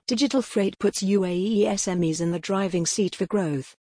Digital freight puts UAE SMEs in the driving seat for growth.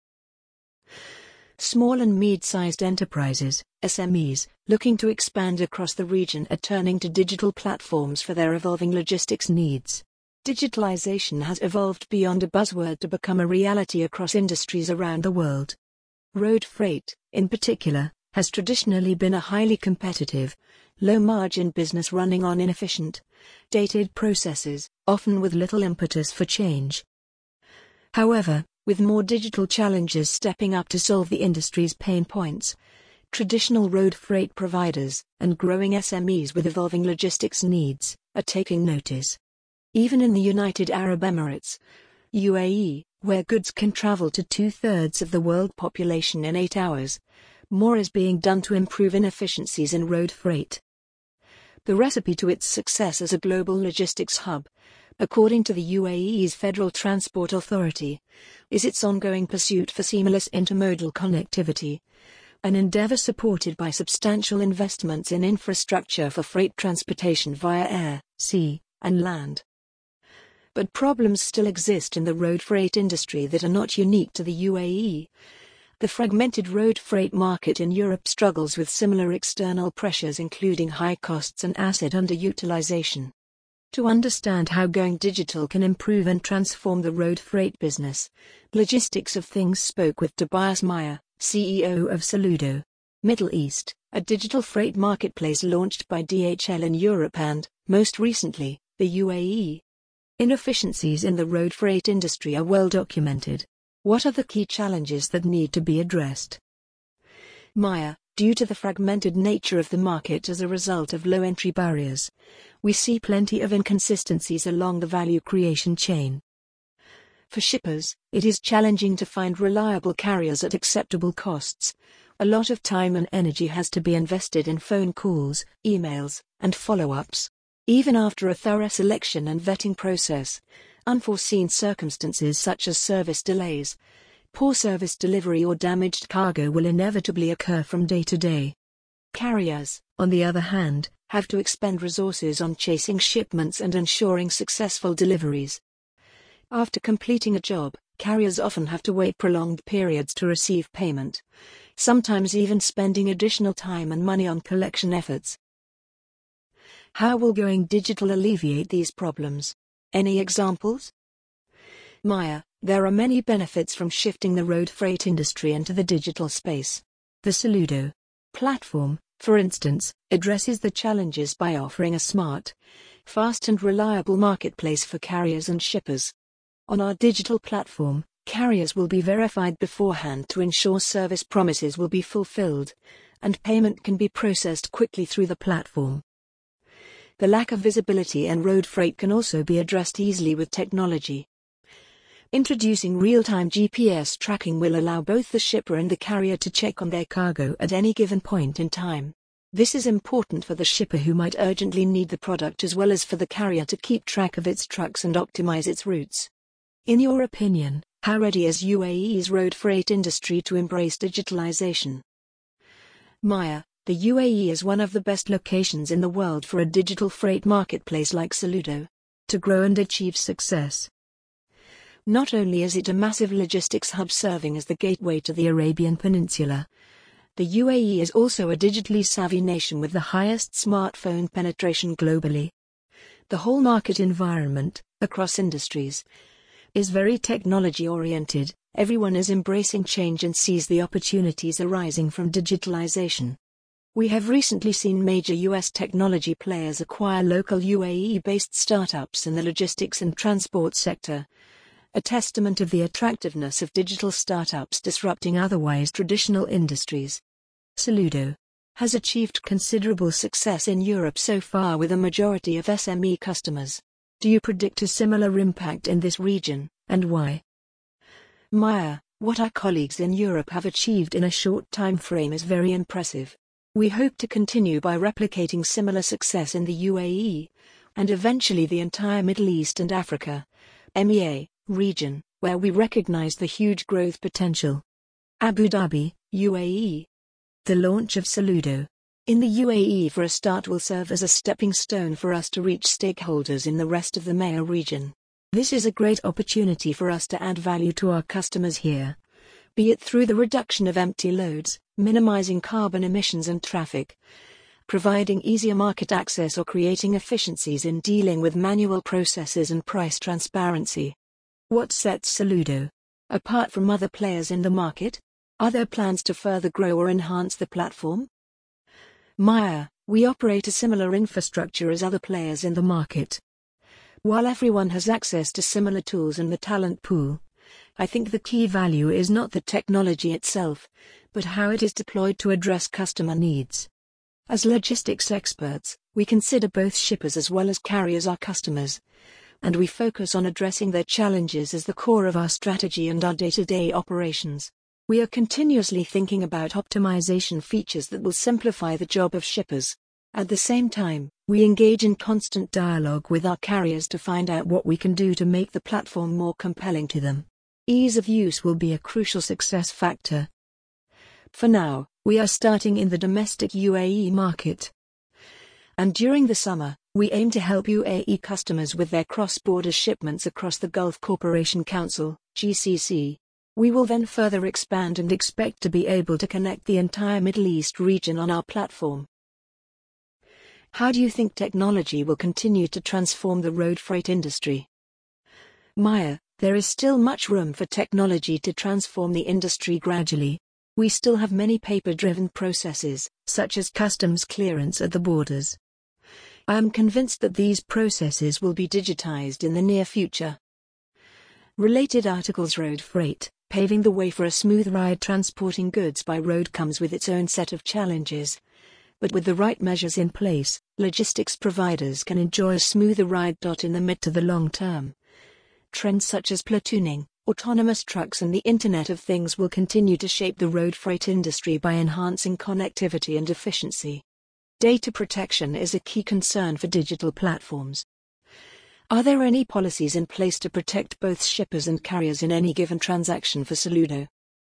Small and mid-sized enterprises, SMEs, looking to expand across the region are turning to digital platforms for their evolving logistics needs. Digitalization has evolved beyond a buzzword to become a reality across industries around the world. Road freight, in particular, has traditionally been a highly competitive, low-margin business running on inefficient, dated processes, often with little impetus for change. However, with more digital challenges stepping up to solve the industry's pain points, traditional road freight providers and growing SMEs with evolving logistics needs are taking notice. Even in the United Arab Emirates, UAE, where goods can travel to 2/3 of the world population in 8 hours, more is being done to improve inefficiencies in road freight. The recipe to its success as a global logistics hub, according to the UAE's Federal Transport Authority, is its ongoing pursuit for seamless intermodal connectivity, an endeavor supported by substantial investments in infrastructure for freight transportation via air, sea, and land. But problems still exist in the road freight industry that are not unique to the UAE. The fragmented road freight market in Europe struggles with similar external pressures, including high costs and asset underutilization. To understand how going digital can improve and transform the road freight business, Logistics of Things spoke with Tobias Meyer, CEO of Saludo Middle East, a digital freight marketplace launched by DHL in Europe and, most recently, the UAE. Inefficiencies in the road freight industry are well documented. What are the key challenges that need to be addressed? Meyer, due to the fragmented nature of the market as a result of low entry barriers, we see plenty of inconsistencies along the value creation chain. For shippers, it is challenging to find reliable carriers at acceptable costs. A lot of time and energy has to be invested in phone calls, emails, and follow-ups. Even after a thorough selection and vetting process, unforeseen circumstances such as service delays, poor service delivery or damaged cargo will inevitably occur from day to day. Carriers, on the other hand, have to expend resources on chasing shipments and ensuring successful deliveries. After completing a job, carriers often have to wait prolonged periods to receive payment, sometimes even spending additional time and money on collection efforts. How will going digital alleviate these problems? Any examples? Meyer, there are many benefits from shifting the road freight industry into the digital space. The Saludo platform, for instance, addresses the challenges by offering a smart, fast and reliable marketplace for carriers and shippers. On our digital platform, carriers will be verified beforehand to ensure service promises will be fulfilled, and payment can be processed quickly through the platform. The lack of visibility in road freight can also be addressed easily with technology. Introducing real-time GPS tracking will allow both the shipper and the carrier to check on their cargo at any given point in time. This is important for the shipper who might urgently need the product as well as for the carrier to keep track of its trucks and optimize its routes. In your opinion, how ready is UAE's road freight industry to embrace digitalization? Meyer, the UAE is one of the best locations in the world for a digital freight marketplace like Saludo to grow and achieve success. Not only is it a massive logistics hub serving as the gateway to the Arabian Peninsula, the UAE is also a digitally savvy nation with the highest smartphone penetration globally. The whole market environment, across industries, is very technology-oriented. Everyone is embracing change and sees the opportunities arising from digitalization. We have recently seen major US technology players acquire local UAE-based startups in the logistics and transport sector, a testament of the attractiveness of digital startups disrupting otherwise traditional industries. Saludo has achieved considerable success in Europe so far with a majority of SME customers. Do you predict a similar impact in this region, and why? Meyer, what our colleagues in Europe have achieved in a short time frame is very impressive. We hope to continue by replicating similar success in the UAE, and eventually the entire Middle East and Africa, MEA, region, where we recognize the huge growth potential. Abu Dhabi, UAE. The launch of Saludo in the UAE for a start will serve as a stepping stone for us to reach stakeholders in the rest of the MEA region. This is a great opportunity for us to add value to our customers here, be it through the reduction of empty loads, minimizing carbon emissions and traffic, providing easier market access, or creating efficiencies in dealing with manual processes and price transparency. What sets Saludo apart from other players in the market? Are there plans to further grow or enhance the platform? Maya, we operate a similar infrastructure as other players in the market. While everyone has access to similar tools and the talent pool, I think the key value is not the technology itself, but how it is deployed to address customer needs. As logistics experts, we consider both shippers as well as carriers our customers, and we focus on addressing their challenges as the core of our strategy and our day-to-day operations. We are continuously thinking about optimization features that will simplify the job of shippers. At the same time, we engage in constant dialogue with our carriers to find out what we can do to make the platform more compelling to them. Ease of use will be a crucial success factor. For now, we are starting in the domestic UAE market. And during the summer, we aim to help UAE customers with their cross-border shipments across the Gulf Cooperation Council, GCC. We will then further expand and expect to be able to connect the entire Middle East region on our platform. How do you think technology will continue to transform the road freight industry? Maya, there is still much room for technology to transform the industry gradually. We still have many paper-driven processes, such as customs clearance at the borders. I am convinced that these processes will be digitized in the near future. Related articles: road freight, paving the way for a smooth ride. Transporting goods by road comes with its own set of challenges. But with the right measures in place, logistics providers can enjoy a smoother ride. In the mid to the long term, trends such as platooning, autonomous trucks and the Internet of Things will continue to shape the road freight industry by enhancing connectivity and efficiency. Data protection is a key concern for digital platforms. Are there any policies in place to protect both shippers and carriers in any given transaction for Saludo?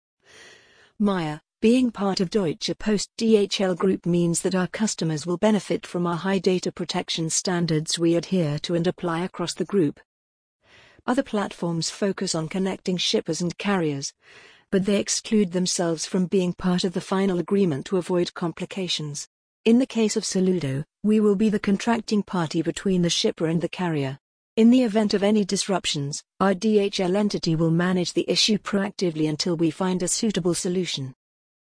Maya, being part of Deutsche Post DHL Group means that our customers will benefit from our high data protection standards we adhere to and apply across the group. Other platforms focus on connecting shippers and carriers, but they exclude themselves from being part of the final agreement to avoid complications. In the case of Saludo, we will be the contracting party between the shipper and the carrier. In the event of any disruptions, our DHL entity will manage the issue proactively until we find a suitable solution.